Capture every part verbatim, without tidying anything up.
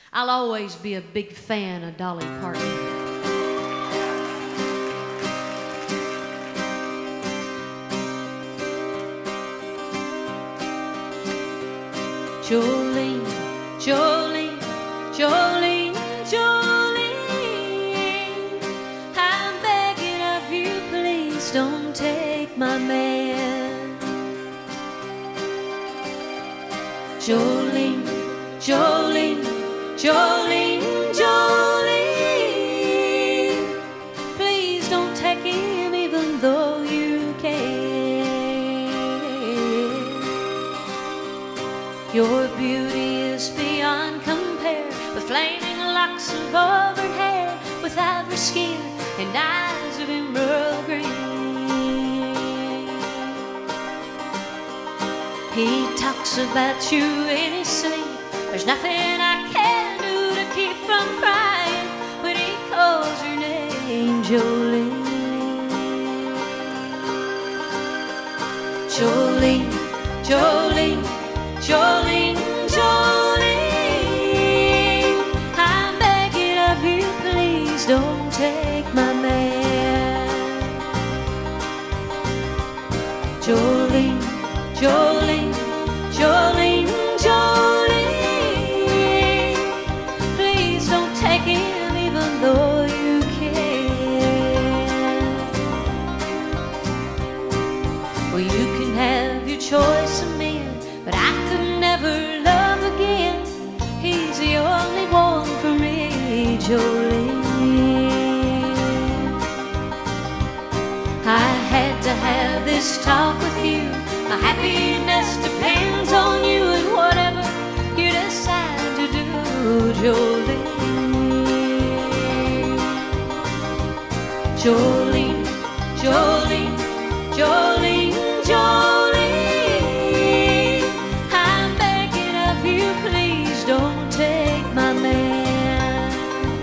I'll always be a big fan of Dolly Parton. Jolene, Jolene, Jolene, Jolene, I'm begging of you, please don't take my man. Jolene, Jolene, Jolene, Jolene, please don't take him even though you can. Your beauty is beyond compare, with flaming locks of auburn hair, with ivory skin and eyes of emerald green. He talks about you in his sleep. There's nothing I can do to keep from crying when he calls your name, Jolene. Jolene, Jolene, Jolene, Jolene, I'm begging of you, please don't take my man. Jolene, Jolene, Jolene, Jolene, please don't take him even though you can. Well, you can have your choice of men, but I could never love again. He's the only one for me, Jolene. I had to have this talk with you. My happiness depends on you and whatever you decide to do, Jolene. Jolene, Jolene, Jolene, Jolene, I'm begging of you, please don't take my man.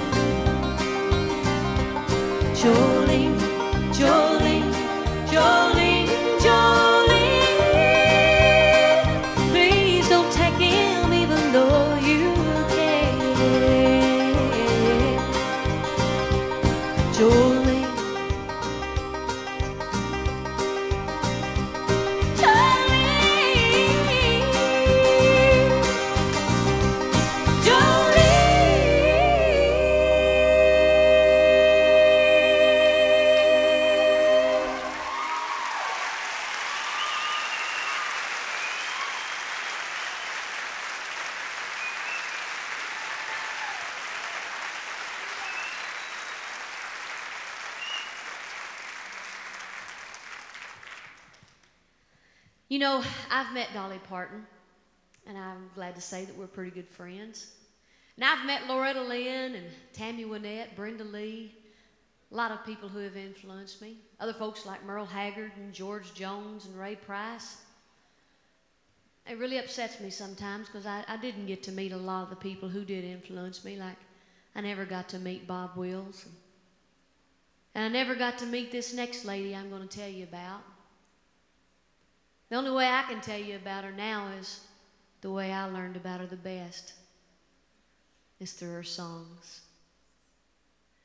Jolene, Jolene, Jolene, Jolene, please don't take him even though you can. Jolene, you know, I've met Dolly Parton, and I'm glad to say that we're pretty good friends. And I've met Loretta Lynn and Tammy Wynette, Brenda Lee, a lot of people who have influenced me. Other folks like Merle Haggard and George Jones and Ray Price. It really upsets me sometimes because I, I didn't get to meet a lot of the people who did influence me. Like, I never got to meet Bob Wills. And I never got to meet this next lady I'm going to tell you about. The only way I can tell you about her now is the way I learned about her the best. It's through her songs.